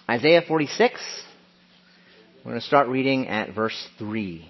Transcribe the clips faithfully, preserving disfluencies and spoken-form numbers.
Isaiah forty-six. We're going to start reading at verse three.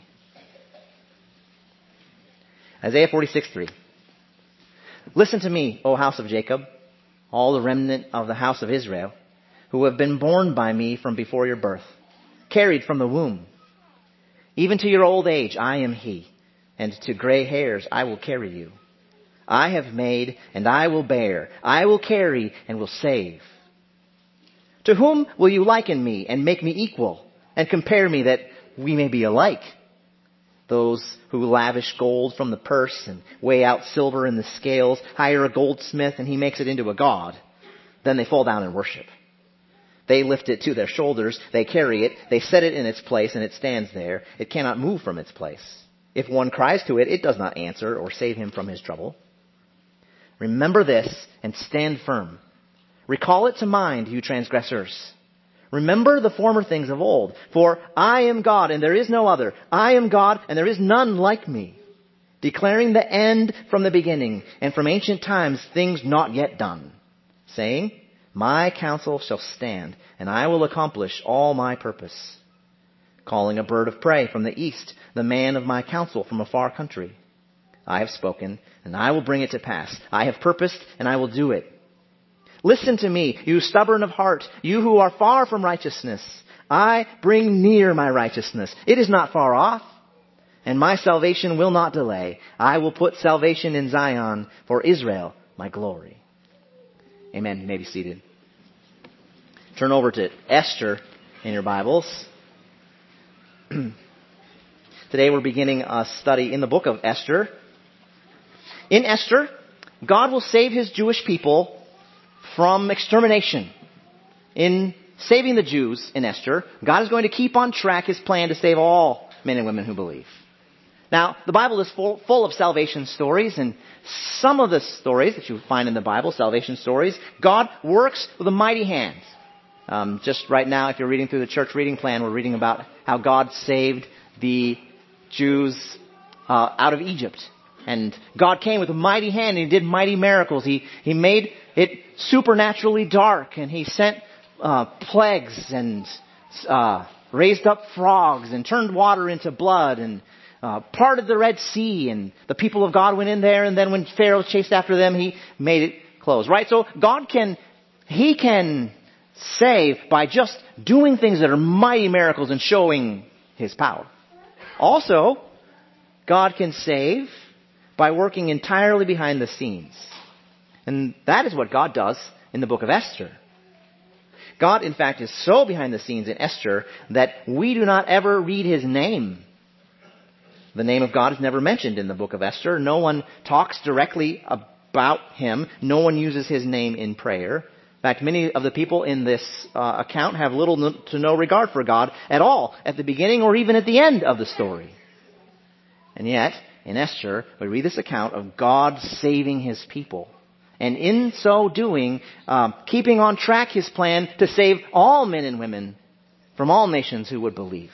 Isaiah forty-six, three. Listen to me, O house of Jacob, all the remnant of the house of Israel, who have been born by me from before your birth, carried from the womb. Even to your old age I am he, and to gray hairs I will carry you. I have made, and I will bear. I will carry, and will save. To whom will you liken me, and make me equal, and compare me that we may be alike? Those who lavish gold from the purse and weigh out silver in the scales, hire a goldsmith and he makes it into a god. Then they fall down and worship. They lift it to their shoulders, they carry it, they set it in its place and it stands there. It cannot move from its place. If one cries to it, it does not answer or save him from his trouble. Remember this and stand firm. Recall it to mind, you transgressors. Remember the former things of old. For I am God, and there is no other. I am God, and there is none like me. Declaring the end from the beginning, and from ancient times things not yet done. Saying, my counsel shall stand, and I will accomplish all my purpose. Calling a bird of prey from the east, the man of my counsel from a far country. I have spoken, and I will bring it to pass. I have purposed, and I will do it. Listen to me, you stubborn of heart, you who are far from righteousness. I bring near my righteousness. It is not far off, and my salvation will not delay. I will put salvation in Zion for Israel, my glory. Amen. You may be seated. Turn over to Esther in your Bibles. Today we're beginning a study in the book of Esther. In Esther, God will save his Jewish people from extermination. In saving the Jews in Esther, God is going to keep on track his plan to save all men and women who believe. Now, the Bible is full, full of salvation stories, and some of the stories that you find in the Bible, salvation stories, God works with a mighty hand. Um, just right now, if you're reading through the church reading plan, we're reading about how God saved the Jews uh, out of Egypt. And God came with a mighty hand and he did mighty miracles. He, he made it supernaturally dark and he sent uh, plagues and uh, raised up frogs and turned water into blood and uh, parted the Red Sea. And the people of God went in there, and then when Pharaoh chased after them, he made it close. Right? So God can, he can save by just doing things that are mighty miracles and showing his power. Also, God can save by working entirely behind the scenes. And that is what God does in the book of Esther. God, in fact, is so behind the scenes in Esther that we do not ever read his name. The name of God is never mentioned in the book of Esther. No one talks directly about him. No one uses his name in prayer. In fact, many of the people in this uh, account have little to no regard for God at all, at the beginning or even at the end of the story. And yet, in Esther, we read this account of God saving his people. And in so doing, um, keeping on track his plan to save all men and women from all nations who would believe.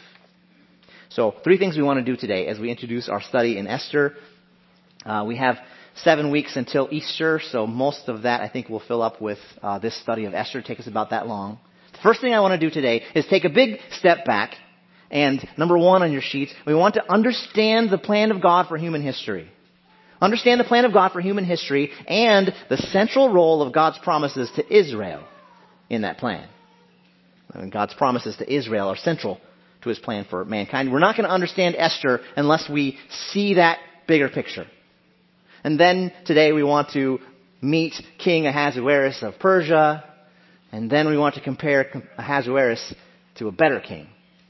So, three things we want to do today as we introduce our study in Esther. Uh, we have seven weeks until Easter, so most of that I think will fill up with uh, this study of Esther. Take us about that long. The first thing I want to do today is take a big step back. And number one on your sheets, we want to understand the plan of God for human history. Understand the plan of God for human history and the central role of God's promises to Israel in that plan. And God's promises to Israel are central to his plan for mankind. We're not going to understand Esther unless we see that bigger picture. And then today we want to meet King Ahasuerus of Persia. And then we want to compare Ahasuerus to a better king.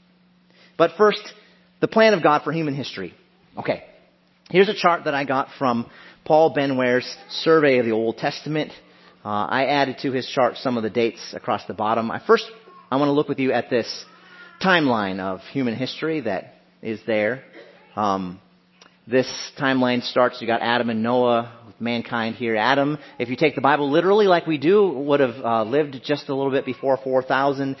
But first, the plan of God for human history. Okay, here's a chart that I got from Paul Benware's Survey of the Old Testament. Uh, I added to his chart some of the dates across the bottom. I first, I want to look with you at this timeline of human history that is there. Um, this timeline starts, you got Adam and Noah, with mankind here. Adam, if you take the Bible literally like we do, would have uh, lived just a little bit before four thousand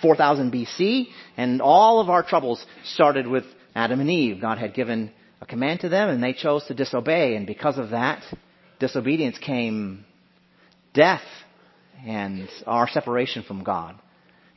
B C, and all of our troubles started with Adam and Eve. God had given a command to them, and they chose to disobey, and because of that disobedience came death and our separation from God.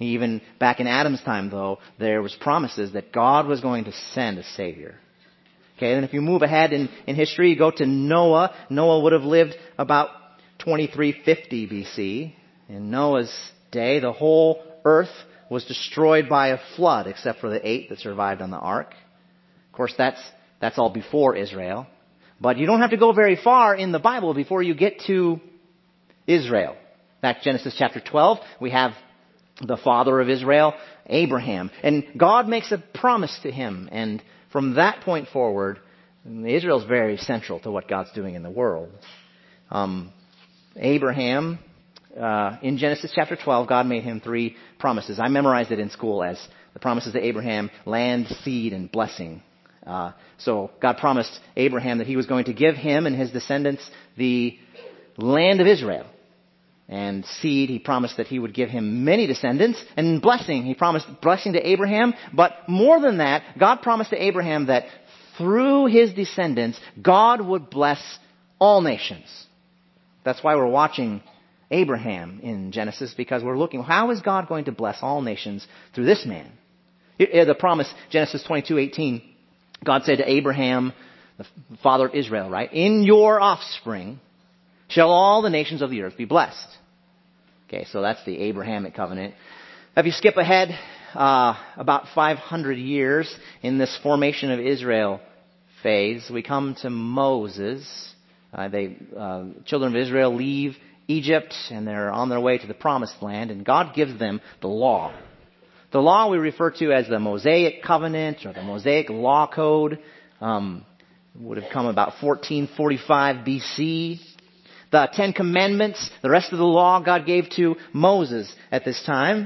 Even back in Adam's time, though, there was promises that God was going to send a Savior. Okay, and if you move ahead in, in history, you go to Noah. Noah would have lived about twenty-three fifty B C. In Noah's day, the whole earth was destroyed by a flood, except for the eight that survived on the ark. Of course, that's that's all before Israel. But you don't have to go very far in the Bible before you get to Israel. Back Genesis chapter twelve, we have the father of Israel, Abraham. And God makes a promise to him. And from that point forward, Israel is very central to what God's doing in the world. Um, Abraham, uh, in Genesis chapter twelve, God made him three promises. I memorized it in school as the promises to Abraham: land, seed, and blessing. Uh, so God promised Abraham that he was going to give him and his descendants the land of Israel. And seed, he promised that he would give him many descendants. And blessing, he promised blessing to Abraham. But more than that, God promised to Abraham that through his descendants, God would bless all nations. That's why we're watching Abraham in Genesis, because we're looking, how is God going to bless all nations through this man? The promise, Genesis twenty-two eighteen, God said to Abraham, the father of Israel, right? In your offspring shall all the nations of the earth be blessed. Okay, so that's the Abrahamic covenant. If you skip ahead uh, about five hundred years in this formation of Israel phase, we come to Moses. Uh, they uh, children of Israel leave Egypt and they're on their way to the promised land, and God gives them the law. The law we refer to as the Mosaic covenant or the Mosaic law code. Um, would have come about fourteen forty-five B C. The Ten Commandments, the rest of the law God gave to Moses at this time.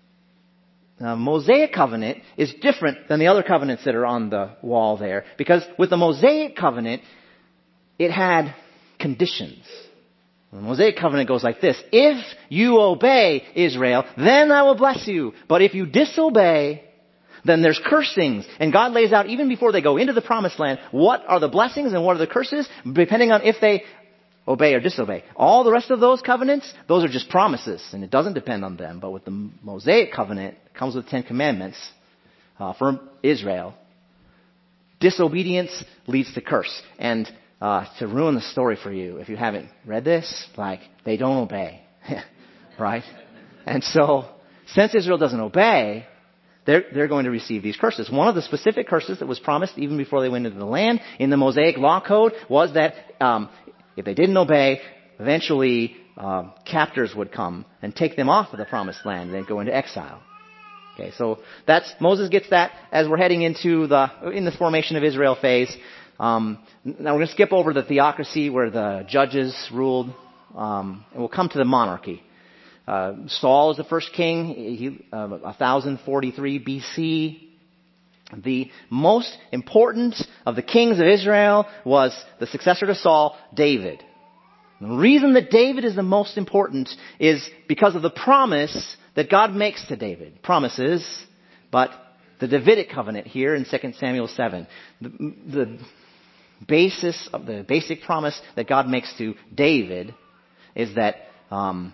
The Mosaic covenant is different than the other covenants that are on the wall there, because with the Mosaic covenant, it had conditions. The Mosaic covenant goes like this: if you obey, Israel, then I will bless you. But if you disobey, then there's cursings. And God lays out, even before they go into the promised land, what are the blessings and what are the curses, depending on if they obey or disobey. All the rest of those covenants, those are just promises, and it doesn't depend on them. But with the Mosaic covenant, it comes with the Ten Commandments uh, for Israel. Disobedience leads to curse. And uh, to ruin the story for you, if you haven't read this, like, they don't obey. Right? And so, since Israel doesn't obey, they're, they're going to receive these curses. One of the specific curses that was promised even before they went into the land in the Mosaic law code was that um, if they didn't obey, eventually uh, captors would come and take them off of the promised land and then go into exile. Okay, so that's Moses gets that as we're heading into the in the formation of Israel phase. Um, now we're going to skip over the theocracy where the judges ruled, um, and we'll come to the monarchy. Uh, Saul is the first king, he, uh, one thousand forty-three B C. The most important of the kings of Israel was the successor to Saul, David. The reason that David is the most important is because of the promise that God makes to David. Promises, but the Davidic covenant here in Second Samuel seven. The, the basis of the basic promise that God makes to David is that um,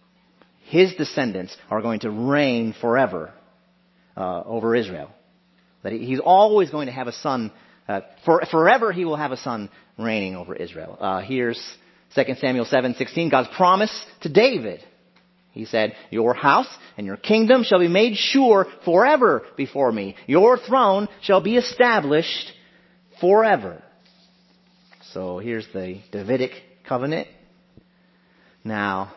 his descendants are going to reign forever uh, over Israel. That he's always going to have a son, uh, for, forever he will have a son reigning over Israel. Uh, here's Second Samuel seven sixteen, God's promise to David. He said, your house and your kingdom shall be made sure forever before me. Your throne shall be established forever. So here's the Davidic covenant. Now,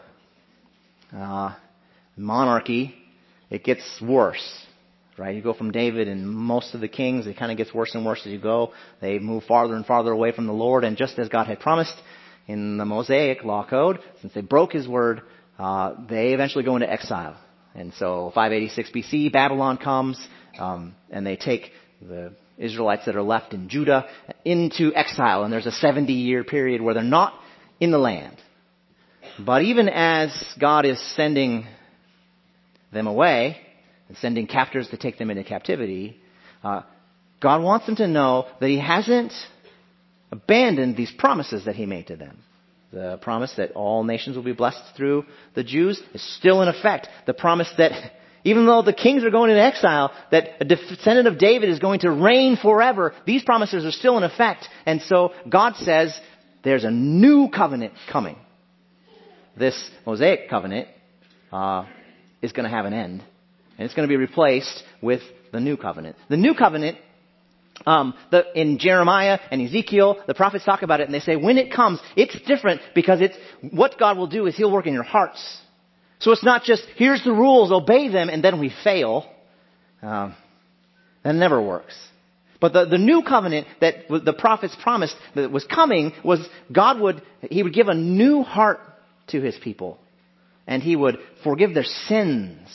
uh, monarchy, it gets worse. Right, you go from David and most of the kings, it kind of gets worse and worse as you go. They move farther and farther away from the Lord, and just as God had promised in the Mosaic law code, since they broke His word, uh, they eventually go into exile. And so five eighty-six B C, Babylon comes, um, and they take the Israelites that are left in Judah into exile, and there's a seventy-year period where they're not in the land. But even as God is sending them away, and sending captors to take them into captivity, uh, God wants them to know that He hasn't abandoned these promises that He made to them. The promise that all nations will be blessed through the Jews is still in effect. The promise that Even though the kings are going into exile, that a descendant of David is going to reign forever, these promises are still in effect. And so God says there's a new covenant coming. This Mosaic covenant uh, is going to have an end. And it's going to be replaced with the new covenant. The new covenant, um, the, in Jeremiah and Ezekiel, the prophets talk about it and they say when it comes, it's different because it's what God will do is He'll work in your hearts. So it's not just, here's the rules, obey them, and then we fail. Um, that never works. But the, the new covenant that the prophets promised that was coming was God would, He would give a new heart to His people. And He would forgive their sins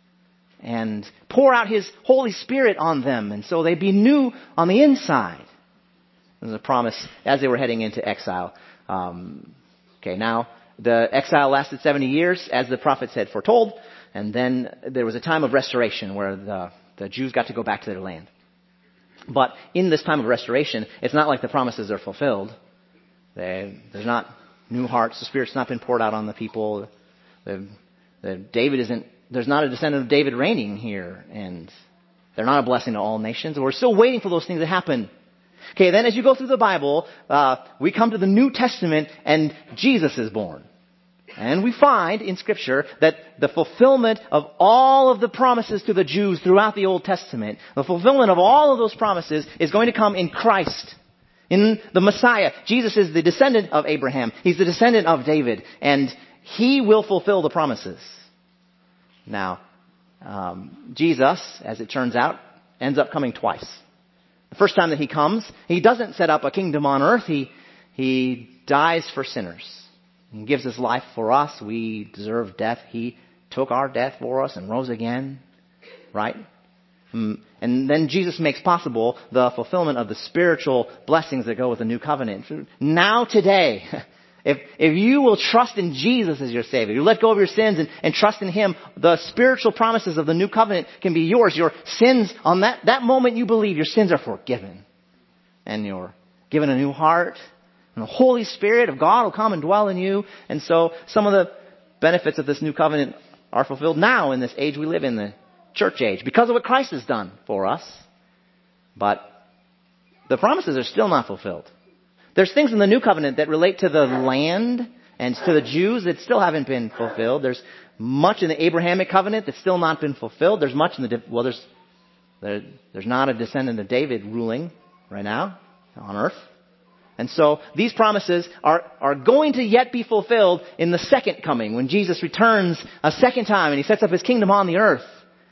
and pour out His Holy Spirit on them. And so they'd be new on the inside. There's a promise as they were heading into exile. Um, okay, now... The exile lasted seventy years, as the prophets had foretold, and then there was a time of restoration where the, the Jews got to go back to their land. But in this time of restoration, it's not like the promises are fulfilled. They, there's not new hearts. The Spirit's not been poured out on the people. The, the David isn't. There's not a descendant of David reigning here, and they're not a blessing to all nations. We're still waiting for those things to happen. Okay, then as you go through the Bible, uh, we come to the New Testament, and Jesus is born. And we find in Scripture that the fulfillment of all of the promises to the Jews throughout the Old Testament, the fulfillment of all of those promises is going to come in Christ, in the Messiah. Jesus is the descendant of Abraham. He's the descendant of David. And He will fulfill the promises. Now, um, Jesus, as it turns out, ends up coming twice. The first time that He comes, He doesn't set up a kingdom on earth. He, he dies for sinners. He gives His life for us. We deserve death. He took our death for us and rose again. Right? And then Jesus makes possible the fulfillment of the spiritual blessings that go with the new covenant. Now today, if, if you will trust in Jesus as your Savior, you let go of your sins and, and trust in Him, the spiritual promises of the new covenant can be yours. Your sins, on that, that moment you believe, your sins are forgiven. And you're given a new heart. And the Holy Spirit of God will come and dwell in you. And so some of the benefits of this new covenant are fulfilled now in this age we live in, the church age, because of what Christ has done for us. But the promises are still not fulfilled. There's things in the new covenant that relate to the land and to the Jews that still haven't been fulfilled. There's much in the Abrahamic covenant that's still not been fulfilled. There's much in the, well, there's, there, there's not a descendant of David ruling right now on earth. And so these promises are, are going to yet be fulfilled in the second coming, when Jesus returns a second time and He sets up His kingdom on the earth.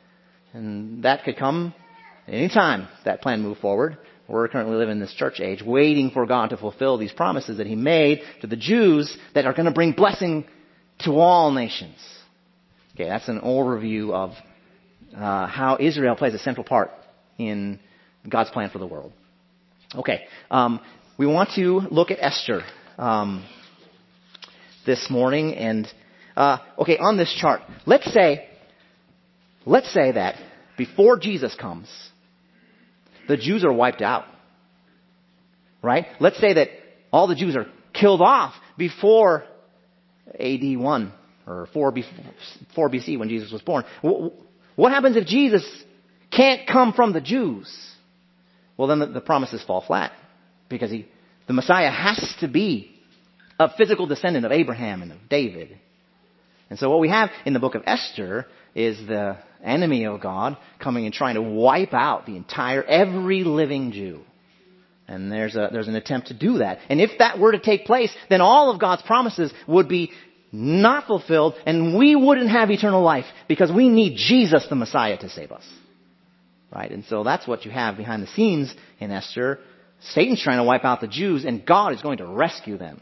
And that could come any time that plan move forward. We're currently living in this church age, waiting for God to fulfill these promises that He made to the Jews that are going to bring blessing to all nations. Okay, that's an overview of uh, how Israel plays a central part in God's plan for the world. Okay, um, we want to look at Esther um, this morning, and uh, okay, on this chart, let's say, let's say that before Jesus comes, the Jews are wiped out, right? Let's say that all the Jews are killed off before A D one or four B C when Jesus was born. What happens if Jesus can't come from the Jews? Well, then the, the promises fall flat. Because he, the Messiah has to be a physical descendant of Abraham and of David. And so what we have in the book of Esther is the enemy of God coming and trying to wipe out the entire, every living Jew. And there's a, there's an attempt to do that. And if that were to take place, then all of God's promises would be not fulfilled, and we wouldn't have eternal life because we need Jesus, the Messiah, to save us. Right? And so that's what you have behind the scenes in Esther. Satan's trying to wipe out the Jews, and God is going to rescue them.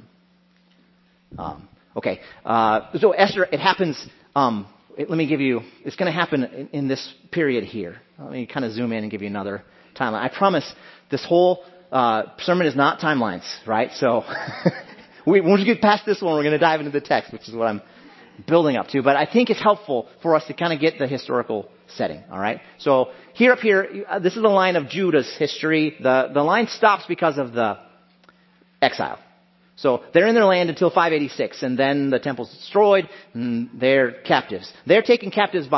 Um, okay, uh, so Esther, it happens, um, it, let me give you, it's going to happen in, in this period here. Let me kind of zoom in and give you another timeline. I promise this whole uh, sermon is not timelines, right? So we, once we get past this one, we're going to dive into the text, which is what I'm building up to. But I think it's helpful for us to kind of get the historical setting, all right? So here up here, uh, this is the line of Judah's history. The, the line stops because of the exile. So they're in their land until five eighty-six, and then the temple's destroyed, and they're captives. They're taken captives by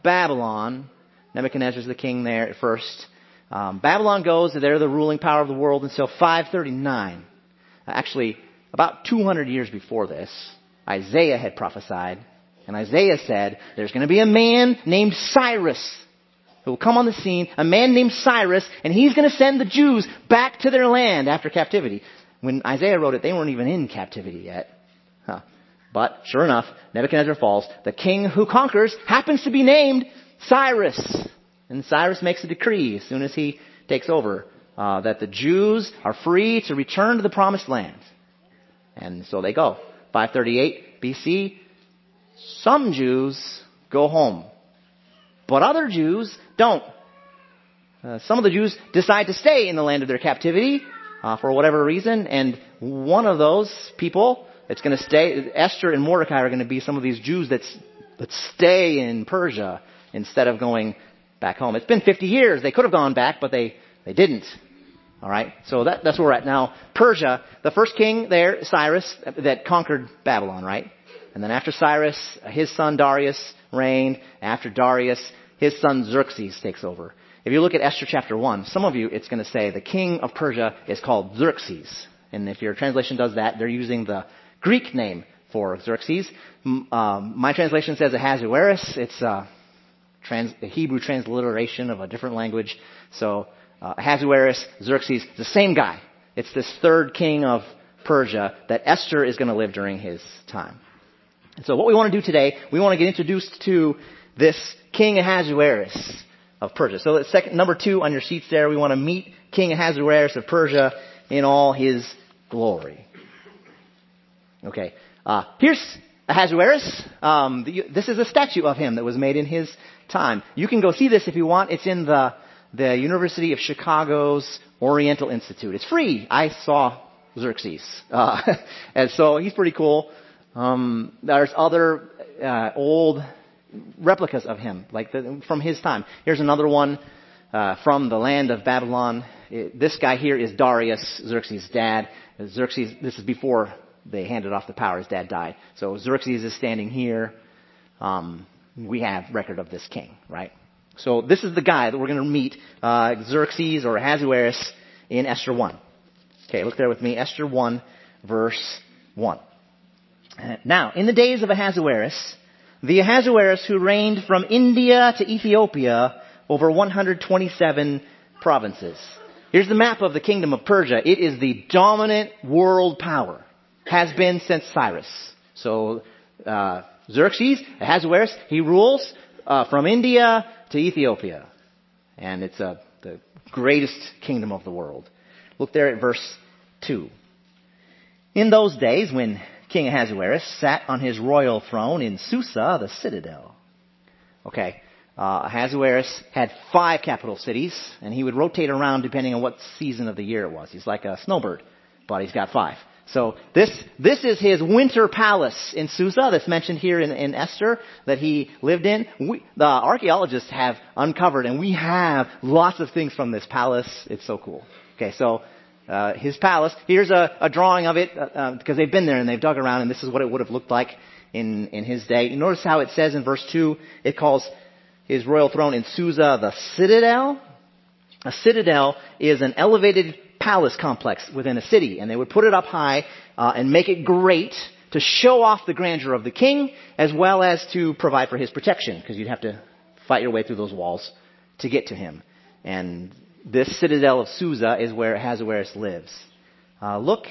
Babylon. Nebuchadnezzar's the king there at first. Um, Babylon goes, they're the ruling power of the world until five thirty-nine. Actually, about two hundred years before this, Isaiah had prophesied, and Isaiah said, there's going to be a man named Cyrus who will come on the scene, a man named Cyrus, and he's going to send the Jews back to their land after captivity. When Isaiah wrote it, they weren't even in captivity yet. Huh. But, sure enough, Nebuchadnezzar falls. The king who conquers happens to be named Cyrus. And Cyrus makes a decree as soon as he takes over uh, that the Jews are free to return to the promised land. And so they go. five thirty-eight B C, some Jews go home. But other Jews don't. Uh, some of the Jews decide to stay in the land of their captivity uh, for whatever reason. And one of those people that's going to stay, Esther and Mordecai are going to be some of these Jews that's, that stay in Persia instead of going back home. It's been fifty years. They could have gone back, but they, they didn't. All right. So that, that's where we're at now. Persia, the first king there, Cyrus, that conquered Babylon, right? And then after Cyrus, his son Darius reigned. After Darius, his son Xerxes takes over. If you look at Esther chapter one, some of you, it's going to say the king of Persia is called Xerxes. And if your translation does that, they're using the Greek name for Xerxes. Um, my translation says Ahasuerus. It's a, trans, a Hebrew transliteration of a different language. So uh, Ahasuerus, Xerxes, the same guy. It's this third king of Persia that Esther is going to live during his time. And so what we want to do today, we want to get introduced to this King Ahasuerus of Persia. So that's second, number two on your sheets there, we want to meet King Ahasuerus of Persia in all his glory. Okay, uh, here's Ahasuerus. Um, the, this is a statue of him that was made in his time. You can go see this if you want. It's in the, the University of Chicago's Oriental Institute. It's free. I saw Xerxes. Uh, and so he's pretty cool. Um, there's other uh, old replicas of him, like the, from his time. Here's another one uh, from the land of Babylon. It, this guy here is Darius, Xerxes' dad. Xerxes, this is before they handed off the power. His dad died. So Xerxes is standing here. Um, we have record of this king, right? So this is the guy that we're going to meet, uh, Xerxes or Ahasuerus in Esther one. Okay, look there with me. Esther one, verse one. Now, in the days of Ahasuerus, the Ahasuerus who reigned from India to Ethiopia over one hundred twenty-seven provinces. Here's the map of the kingdom of Persia. It is the dominant world power. Has been since Cyrus. So, uh, Xerxes, Ahasuerus, he rules uh, from India to Ethiopia. And it's uh, the greatest kingdom of the world. Look there at verse two. In those days when King Ahasuerus sat on his royal throne in Susa, the citadel. Okay, uh, Ahasuerus had five capital cities, and he would rotate around depending on what season of the year it was. He's like a snowbird, but he's got five. So this this is his winter palace in Susa that's mentioned here in, in Esther that he lived in. We, the archaeologists have uncovered, and we have lots of things from this palace. It's so cool. Okay, so Uh, his palace. Here's a, a drawing of it uh, uh, because they've been there and they've dug around, and this is what it would have looked like in, in his day. You notice how it says in verse two, it calls his royal throne in Susa the citadel. A citadel is an elevated palace complex within a city, and they would put it up high uh, and make it great to show off the grandeur of the king as well as to provide for his protection, because you'd have to fight your way through those walls to get to him. And this citadel of Susa is where Ahasuerus lives. Uh, look,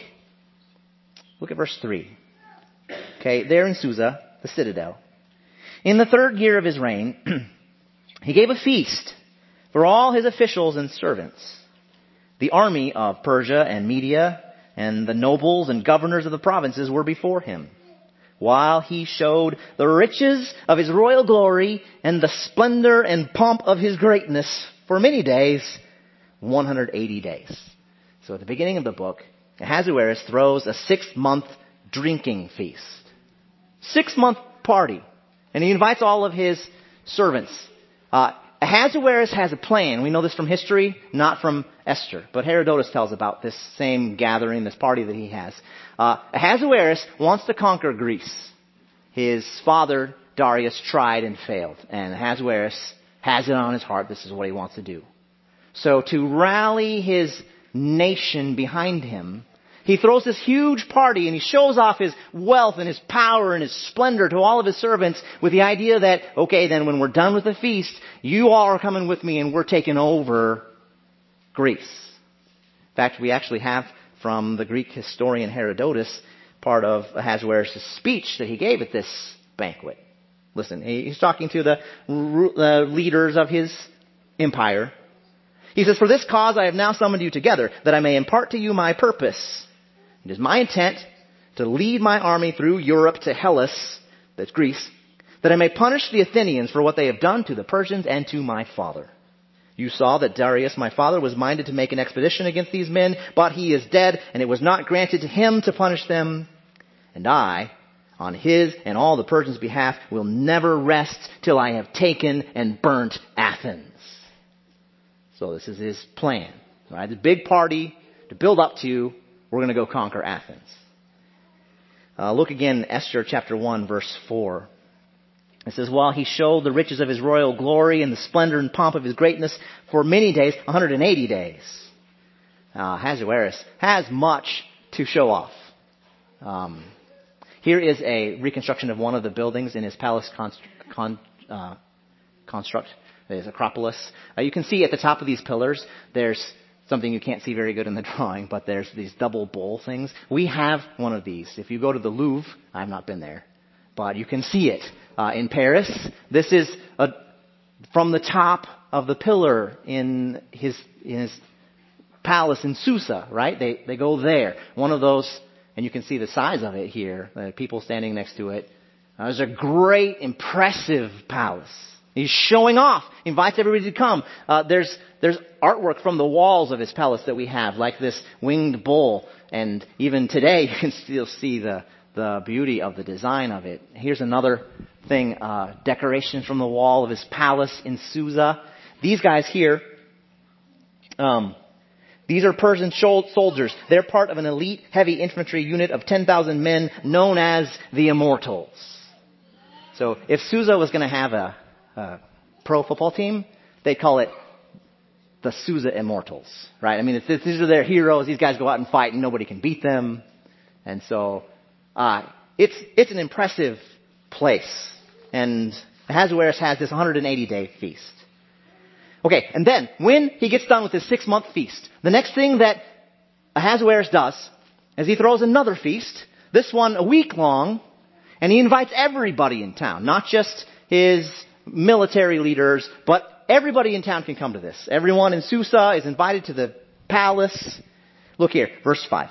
look at verse three. Okay, there in Susa, the citadel. In the third year of his reign, he gave a feast for all his officials and servants. The army of Persia and Media and the nobles and governors of the provinces were before him, while he showed the riches of his royal glory and the splendor and pomp of his greatness for many days, one hundred eighty days. So at the beginning of the book, Ahasuerus throws a six-month drinking feast. Six-month party. And he invites all of his servants. Uh, Ahasuerus has a plan. We know this from history, not from Esther. But Herodotus tells about this same gathering, this party that he has. Uh, Ahasuerus wants to conquer Greece. His father Darius tried and failed. And Ahasuerus has it on his heart. This is what he wants to do. So to rally his nation behind him, he throws this huge party and he shows off his wealth and his power and his splendor to all of his servants with the idea that, okay, then when we're done with the feast, you all are coming with me and we're taking over Greece. In fact, we actually have from the Greek historian Herodotus part of Ahasuerus' speech that he gave at this banquet. Listen, he's talking to the uh, leaders of his empire. He says, "For this cause I have now summoned you together, that I may impart to you my purpose. It is my intent to lead my army through Europe to Hellas," that's Greece, "that I may punish the Athenians for what they have done to the Persians and to my father. You saw that Darius, my father, was minded to make an expedition against these men, but he is dead, and it was not granted to him to punish them. And I, on his and all the Persians' behalf, will never rest till I have taken and burnt Athens." So this is his plan. Right? The big party to build up to, we're going to go conquer Athens. Uh, look again, Esther chapter one, verse four. It says, "While he showed the riches of his royal glory and the splendor and pomp of his greatness for many days," one hundred eighty days, uh, Ahasuerus has much to show off. Um, here is a reconstruction of one of the buildings in his palace const- con- uh, construct. There's Acropolis. Uh, you can see at the top of these pillars, there's something you can't see very good in the drawing, but there's these double bowl things. We have one of these. If you go to the Louvre, I've not been there, but you can see it uh, in Paris. This is a, from the top of the pillar in his in his palace in Susa, right? They they go there. One of those, and you can see the size of it here. The people standing next to it. Uh, it's a great, impressive palace. He's showing off, invites everybody to come. Uh, there's there's artwork from the walls of his palace that we have, like this winged bull. And even today, you can still see the, the beauty of the design of it. Here's another thing, uh, decorations from the wall of his palace in Susa. These guys here, um, these are Persian soldiers. They're part of an elite heavy infantry unit of ten thousand men known as the Immortals. So if Susa was going to have a Uh, pro football team, they call it the Susa Immortals, right? I mean, it's, these are their heroes. These guys go out and fight, and nobody can beat them. And so, uh, it's it's an impressive place. And Ahasuerus has this one hundred eighty day feast. Okay, and then when he gets done with his six month feast, the next thing that Ahasuerus does is he throws another feast. This one a week long, and he invites everybody in town, not just his military leaders, but everybody in town can come to this. Everyone in Susa is invited to the palace. Look here, verse five.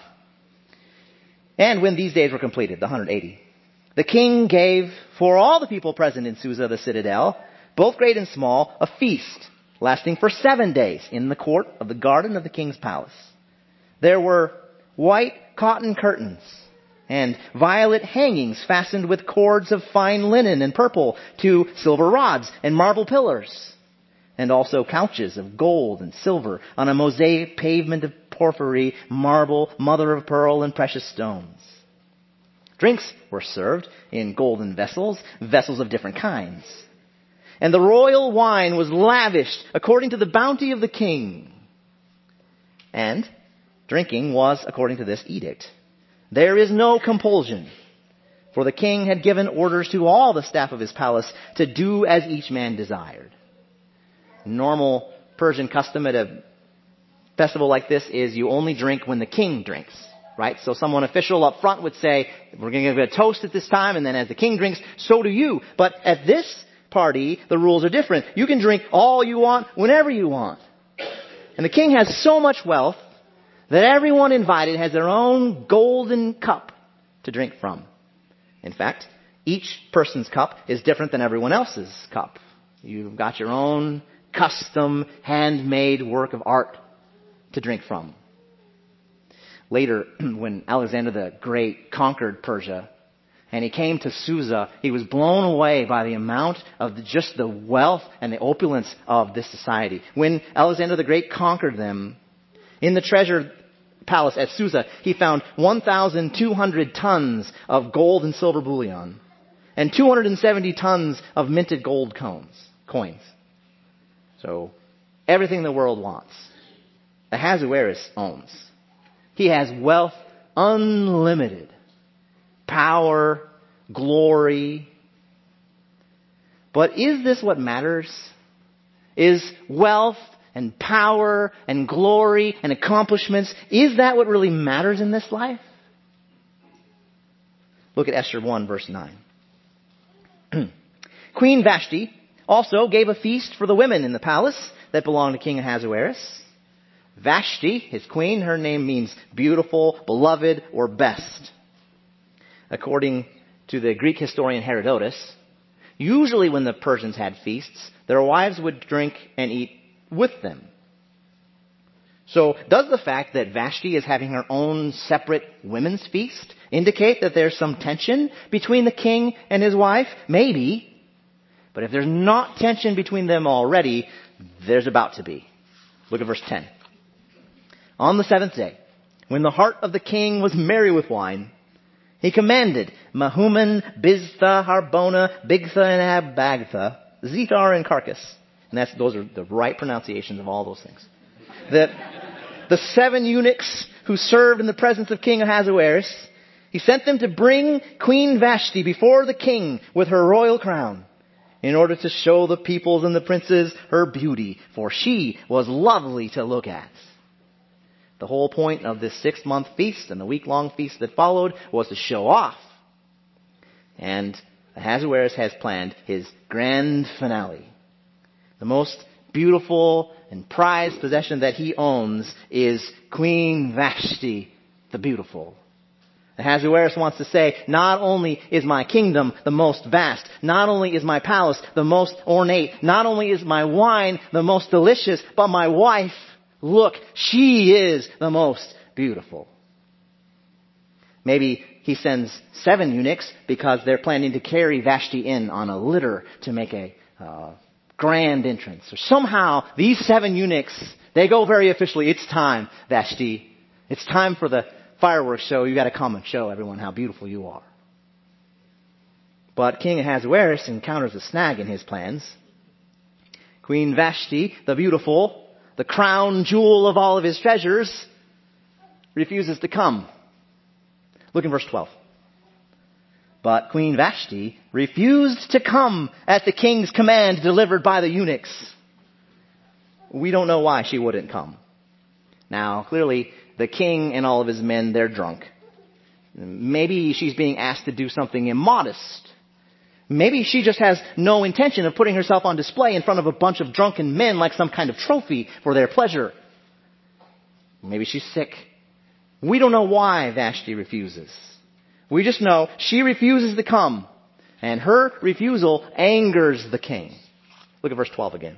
"And when these days were completed," the one hundred eighty, "the king gave for all the people present in Susa, the citadel, both great and small, a feast lasting for seven days in the court of the garden of the king's palace. There were white cotton curtains and violet hangings fastened with cords of fine linen and purple to silver rods and marble pillars, and also couches of gold and silver on a mosaic pavement of porphyry, marble, mother of pearl, and precious stones. Drinks were served in golden vessels, vessels of different kinds. And the royal wine was lavished according to the bounty of the king. And drinking was according to this edict. There is no compulsion, for the king had given orders to all the staff of his palace to do as each man desired." Normal Persian custom at a festival like this is you only drink when the king drinks, right? So someone official up front would say, "We're going to give a toast at this time," and then as the king drinks, so do you. But at this party, the rules are different. You can drink all you want, whenever you want. And the king has so much wealth that everyone invited has their own golden cup to drink from. In fact, each person's cup is different than everyone else's cup. You've got your own custom, handmade work of art to drink from. Later, when Alexander the Great conquered Persia, and he came to Susa, he was blown away by the amount of the, just the wealth and the opulence of this society. When Alexander the Great conquered them, in the treasure palace at Susa, he found one thousand two hundred tons of gold and silver bullion. and two hundred seventy tons of minted gold coins, coins. So everything the world wants, Ahasuerus owns. He has wealth unlimited, power, glory. But is this what matters? Is wealth and power and glory and accomplishments, is that what really matters in this life? Look at Esther one, verse nine. Queen Vashti also gave a feast for the women in the palace that belonged to King Ahasuerus. Vashti, his queen, her name means beautiful, beloved, or best. According to the Greek historian Herodotus, usually when the Persians had feasts, their wives would drink and eat with them. So does the fact that Vashti is having her own separate women's feast indicate that there's some tension between the king and his wife? Maybe. But if there's not tension between them already, there's about to be. Look at verse ten. On the seventh day, when the heart of the king was merry with wine, he commanded Mehuman, Biztha, Harbona, Bigtha, and Abagtha, Zethar, and Carcass. And that's, those are the right pronunciations of all those things. That the seven eunuchs who served in the presence of King Ahasuerus, he sent them to bring Queen Vashti before the king with her royal crown, in order to show the peoples and the princes her beauty, for she was lovely to look at. The whole point of this six-month feast and the week-long feast that followed was to show off. And Ahasuerus has planned his grand finale. The most beautiful and prized possession that he owns is Queen Vashti the Beautiful. Ahasuerus wants to say, not only is my kingdom the most vast, not only is my palace the most ornate, not only is my wine the most delicious, but my wife, look, she is the most beautiful. Maybe he sends seven eunuchs because they're planning to carry Vashti in on a litter to make a uh, grand entrance. Or somehow these seven eunuchs, they go very officially, it's time, Vashti. It's time for the fireworks show. You got to come and show everyone how beautiful you are. But King Ahasuerus encounters a snag in his plans. Queen Vashti, the beautiful, the crown jewel of all of his treasures, refuses to come. Look in verse twelve. But Queen Vashti refused to come at the king's command delivered by the eunuchs. We don't know why she wouldn't come. Now, clearly, the king and all of his men, they're drunk. Maybe she's being asked to do something immodest. Maybe she just has no intention of putting herself on display in front of a bunch of drunken men like some kind of trophy for their pleasure. Maybe she's sick. We don't know why Vashti refuses. We just know she refuses to come, and her refusal angers the king. Look at verse twelve again.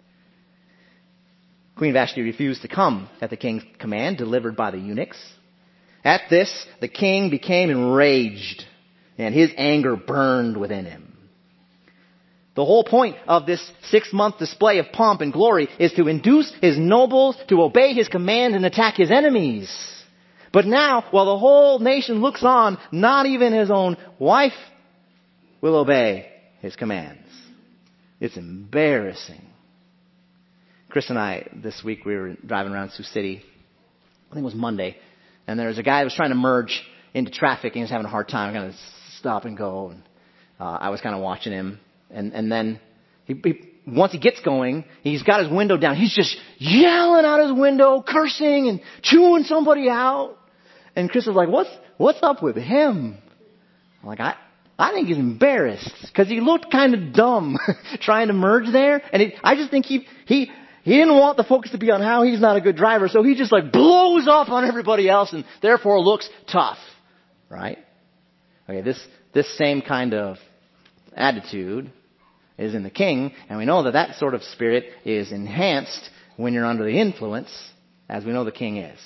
Queen Vashti refused to come at the king's command delivered by the eunuchs. At this, the king became enraged, and his anger burned within him. The whole point of this six-month display of pomp and glory is to induce his nobles to obey his command and attack his enemies. But now, while the whole nation looks on, not even his own wife will obey his commands. It's embarrassing. Chris and I, this week, we were driving around Sioux City. I think it was Monday. And there was a guy that was trying to merge into traffic, and he was having a hard time. Kind of stop and go. And uh, I was kind of watching him. And, and then he, he, once he gets going, he's got his window down. He's just yelling out his window, cursing and chewing somebody out. And Chris was like, what's, what's up with him? I'm like, I, I think he's embarrassed because he looked kind of dumb trying to merge there. And it, I just think he, he, he didn't want the focus to be on how he's not a good driver. So he just like blows off on everybody else and therefore looks tough. Right? Okay, this, this same kind of attitude is in the king. And we know that that sort of spirit is enhanced when you're under the influence, as we know the king is.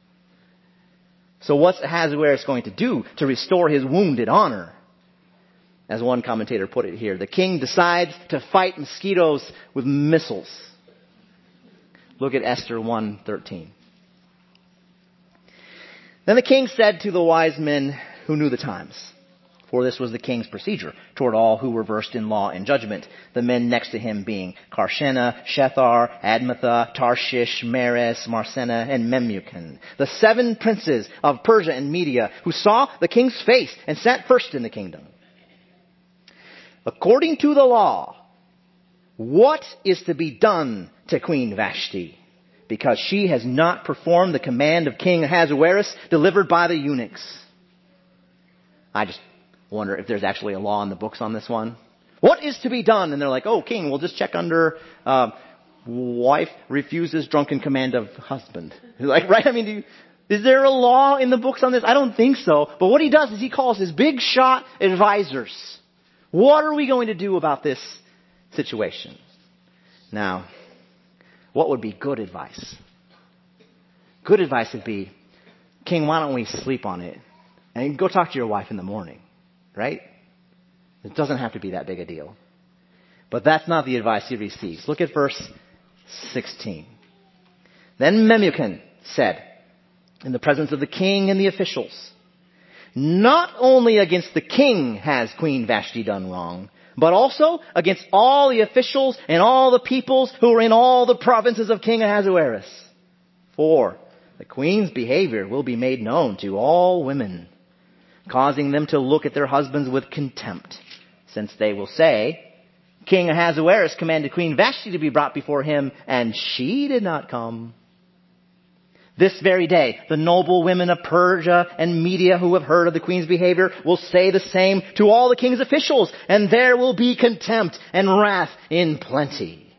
So what's Ahasuerus going to do to restore his wounded honor? As one commentator put it here, the king decides to fight mosquitoes with missiles. Look at Esther one thirteen. Then the king said to the wise men who knew the times, For this was the king's procedure toward all who were versed in law and judgment, the men next to him being Karshena, Shethar, Admatha, Tarshish, Meres, Marsena, and Memucan, the seven princes of Persia and Media, who saw the king's face and sat first in the kingdom. According to the law, what is to be done to Queen Vashti? Because she has not performed the command of King Ahasuerus delivered by the eunuchs. I just wonder if there's actually a law in the books on this one. What is to be done? And they're like, oh, king, we'll just check under uh, wife refuses drunken command of husband. Like, right? I mean, do you, is there a law in the books on this? I don't think so. But what he does is he calls his big shot advisors. What are we going to do about this situation? Now, what would be good advice? Good advice would be, king, why don't we sleep on it and go talk to your wife in the morning, right? It doesn't have to be that big a deal. But that's not the advice he receives. Look at verse sixteen. Then Memucan said, in the presence of the king and the officials, not only against the king has Queen Vashti done wrong, but also against all the officials and all the peoples who are in all the provinces of King Ahasuerus. For the queen's behavior will be made known to all women, causing them to look at their husbands with contempt, since they will say, King Ahasuerus commanded Queen Vashti to be brought before him, and she did not come. This very day, the noble women of Persia and Media who have heard of the queen's behavior will say the same to all the king's officials, and there will be contempt and wrath in plenty.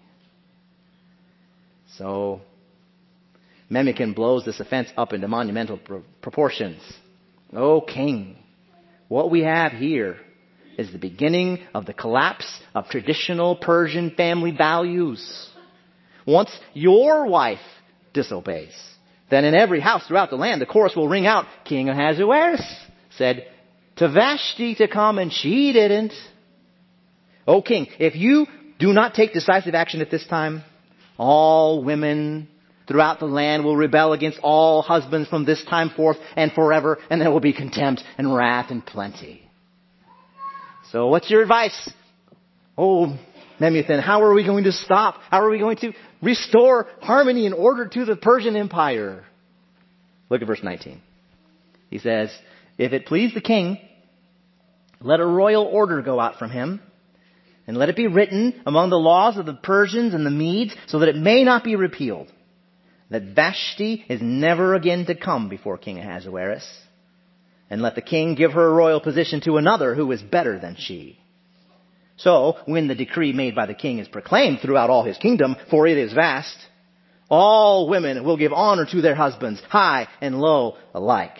So, Memucan blows this offense up into monumental pro- proportions. O king, what we have here is the beginning of the collapse of traditional Persian family values. Once your wife disobeys, then in every house throughout the land, the chorus will ring out, King Ahasuerus said to Vashti to come, and she didn't. O king, if you do not take decisive action at this time, all women throughout the land will rebel against all husbands from this time forth and forever, and there will be contempt and wrath in plenty. So what's your advice? Oh, Memucan, how are we going to stop? How are we going to restore harmony and order to the Persian Empire? Look at verse nineteen. He says, if it please the king, let a royal order go out from him, and let it be written among the laws of the Persians and the Medes, so that it may not be repealed, that Vashti is never again to come before King Ahasuerus, and let the king give her royal position to another who is better than she. So, when the decree made by the king is proclaimed throughout all his kingdom, for it is vast, all women will give honor to their husbands, high and low alike.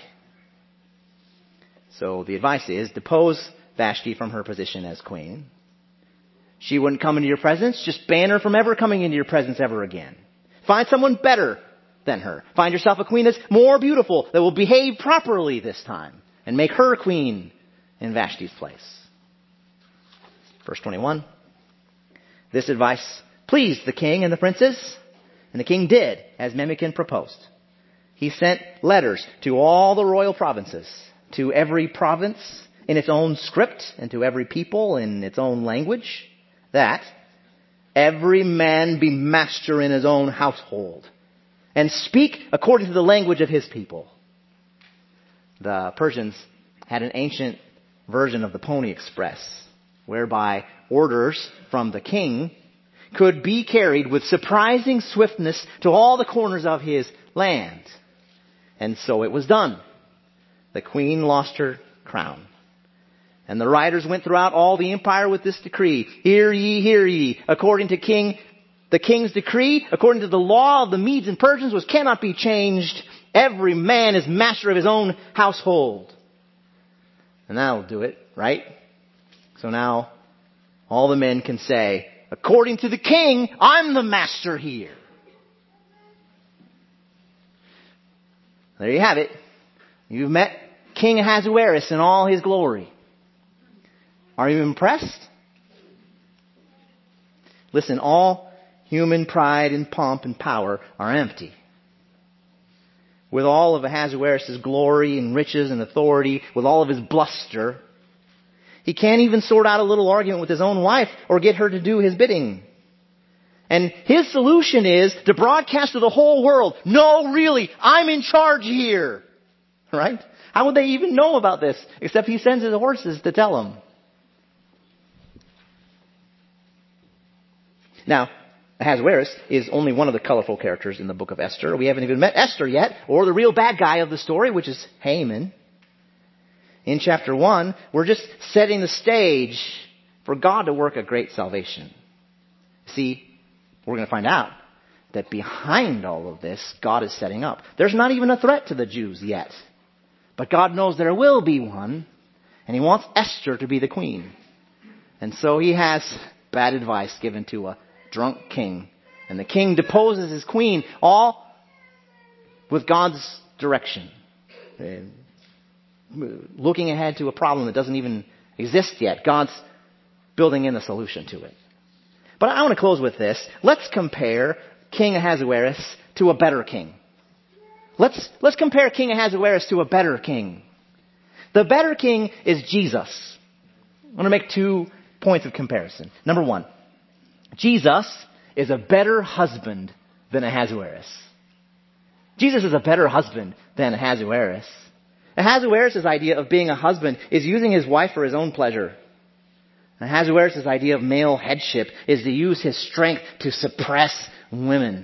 So the advice is, depose Vashti from her position as queen. She wouldn't come into your presence, just ban her from ever coming into your presence ever again. Find someone better than her. Find yourself a queen that's more beautiful, that will behave properly this time, and make her queen in Vashti's place. Verse twenty-one. This advice pleased the king and the princes, and the king did as Memucan proposed. He sent letters to all the royal provinces, to every province in its own script, and to every people in its own language, that every man be master in his own household, and speak according to the language of his people. The Persians had an ancient version of the Pony Express, whereby orders from the king could be carried with surprising swiftness to all the corners of his land. And so it was done. The queen lost her crown. And the riders went throughout all the empire with this decree. Hear ye, hear ye. According to king, the king's decree, according to the law of the Medes and Persians, which cannot be changed, every man is master of his own household. And that'll do it, right? So now, all the men can say, according to the king, I'm the master here. There you have it. You've met King Ahasuerus in all his glory. Are you impressed? Listen, all human pride and pomp and power are empty. With all of Ahasuerus' glory and riches and authority, with all of his bluster, He can't even sort out a little argument with his own wife or get her to do his bidding. And his solution is to broadcast to the whole world, no, really, I'm in charge here. Right? How would they even know about this? Except he sends his horses to tell them. Now, Ahasuerus is only one of the colorful characters in the book of Esther. We haven't even met Esther yet, or the real bad guy of the story, which is Haman. In chapter one, we're just setting the stage for God to work a great salvation. See, we're going to find out that behind all of this, God is setting up. There's not even a threat to the Jews yet. But God knows there will be one, and he wants Esther to be the queen. And so he has bad advice given to a drunk king. And the king deposes his queen, all with God's direction. Looking ahead to a problem that doesn't even exist yet. God's building in a solution to it. But I want to close with this. Let's compare King Ahasuerus to a better king. Let's, let's compare King Ahasuerus to a better king. The better king is Jesus. I want to make two points of comparison. Number one, Jesus is a better husband than Ahasuerus. Jesus is a better husband than Ahasuerus. Ahasuerus' idea of being a husband is using his wife for his own pleasure. Ahasuerus' idea of male headship is to use his strength to suppress women.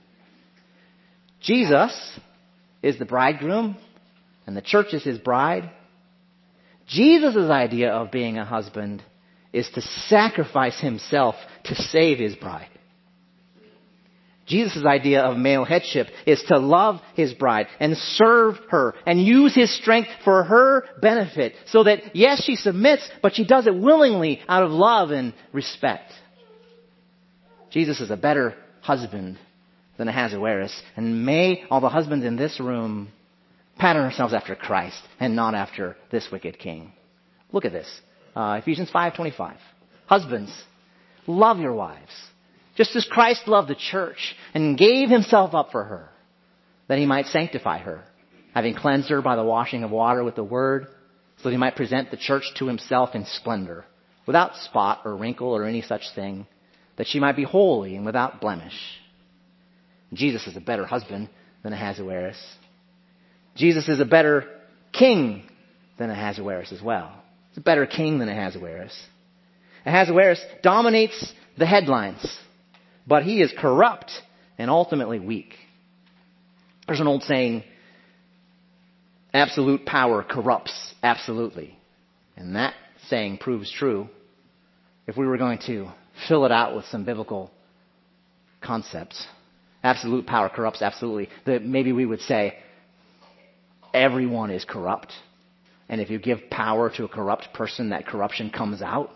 Jesus is the bridegroom, and the church is his bride. Jesus' idea of being a husband is to sacrifice himself to save his bride. Jesus' idea of male headship is to love his bride and serve her and use his strength for her benefit so that, yes, she submits, but she does it willingly out of love and respect. Jesus is a better husband than Ahasuerus. And may all the husbands in this room pattern ourselves after Christ and not after this wicked king. Look at this. Uh, Ephesians five twenty-five. Husbands, love your wives, just as Christ loved the church and gave himself up for her, that he might sanctify her, having cleansed her by the washing of water with the word, so that he might present the church to himself in splendor, without spot or wrinkle or any such thing, that she might be holy and without blemish. Jesus is a better husband than Ahasuerus. Jesus is a better king than Ahasuerus as well. He's a better king than Ahasuerus. Ahasuerus dominates the headlines, but he is corrupt and ultimately weak. There's an old saying, absolute power corrupts absolutely. And that saying proves true if we were going to fill it out with some biblical concepts. Absolute power corrupts absolutely. That maybe we would say everyone is corrupt. And if you give power to a corrupt person, that corruption comes out.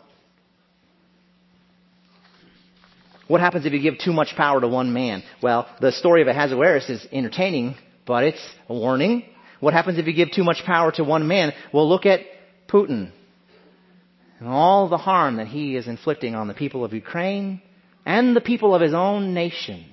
What happens if you give too much power to one man? Well, the story of Ahasuerus is entertaining, but it's a warning. What happens if you give too much power to one man? Well, look at Putin and all the harm that he is inflicting on the people of Ukraine and the people of his own nation.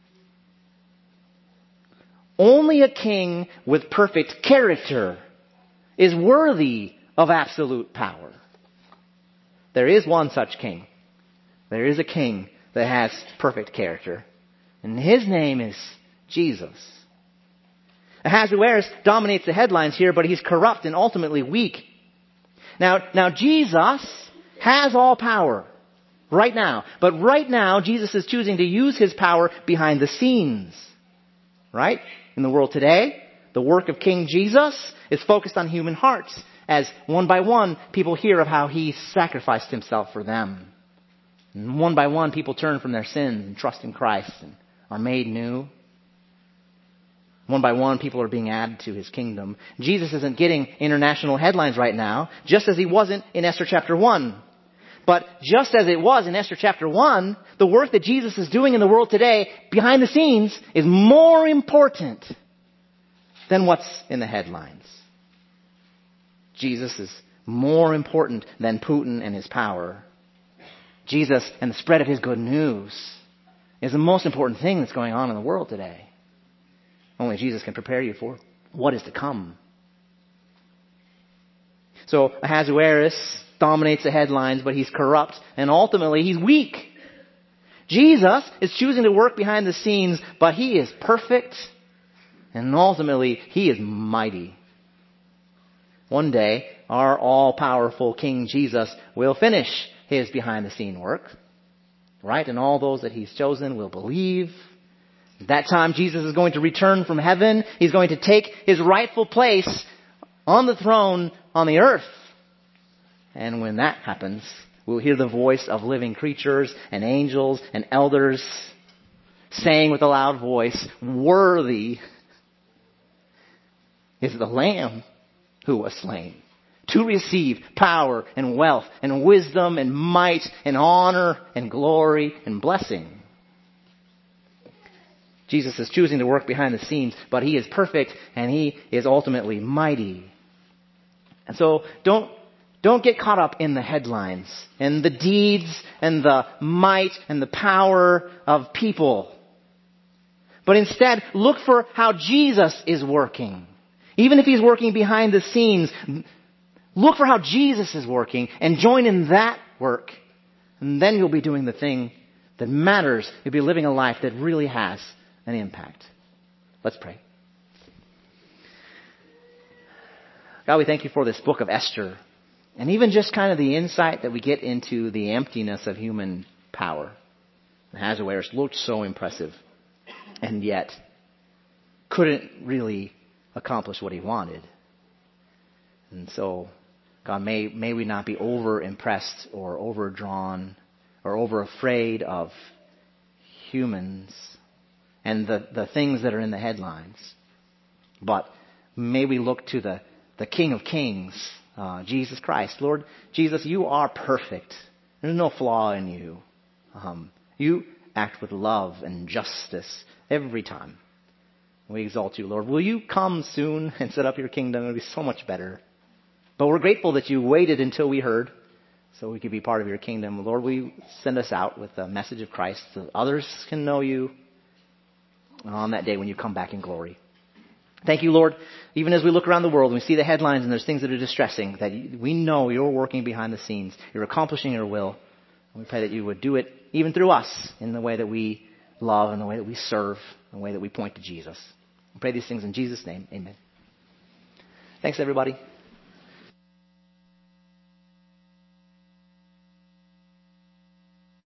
Only a king with perfect character is worthy of absolute power. There is one such king. There is a king that has perfect character. And his name is Jesus. Ahasuerus dominates the headlines here, but he's corrupt and ultimately weak. Now, now Jesus has all power right now. But right now, Jesus is choosing to use his power behind the scenes. Right? In the world today, the work of King Jesus is focused on human hearts, as one by one people hear of how he sacrificed himself for them. And one by one people turn from their sins and trust in Christ and are made new. One by one people are being added to his kingdom. Jesus isn't getting international headlines right now, just as he wasn't in Esther chapter one. But just as it was in Esther chapter one, the work that Jesus is doing in the world today, behind the scenes, is more important than what's in the headlines. Jesus is more important than Putin and his power. Jesus and the spread of his good news is the most important thing that's going on in the world today. Only Jesus can prepare you for what is to come. So Ahasuerus dominates the headlines, but he's corrupt, and ultimately he's weak. Jesus is choosing to work behind the scenes, but he is perfect, and ultimately he is mighty. One day, our all-powerful King Jesus will finish his behind-the-scene work, right? And all those that he's chosen will believe. At that time, Jesus is going to return from heaven. He's going to take his rightful place on the throne on the earth. And when that happens, we'll hear the voice of living creatures and angels and elders saying with a loud voice, "Worthy is the Lamb who was slain to receive power and wealth and wisdom and might and honor and glory and blessing." Jesus is choosing to work behind the scenes, but he is perfect and he is ultimately mighty. And so don't don't get caught up in the headlines and the deeds and the might and the power of people. But instead, look for how Jesus is working. Even if he's working behind the scenes, look for how Jesus is working and join in that work. And then you'll be doing the thing that matters. You'll be living a life that really has an impact. Let's pray. God, we thank you for this book of Esther. And even just kind of the insight that we get into the emptiness of human power. Ahasuerus looked so impressive. And yet couldn't really accomplish what he wanted. And so, God, may, may we not be over impressed or overdrawn or over afraid of humans and the, the things that are in the headlines. But may we look to the, the King of Kings, uh, Jesus Christ. Lord Jesus, you are perfect. There's no flaw in you. Um, you act with love and justice every time. We exalt you, Lord. Will you come soon and set up your kingdom? It'll be so much better. But we're grateful that you waited until we heard so we could be part of your kingdom. Lord, will you send us out with the message of Christ so that others can know you on that day when you come back in glory. Thank you, Lord. Even as we look around the world and we see the headlines and there's things that are distressing, that we know you're working behind the scenes. You're accomplishing your will. And we pray that you would do it even through us in the way that we love and the way that we serve, and the way that we point to Jesus. We pray these things in Jesus' name. Amen. Thanks, everybody.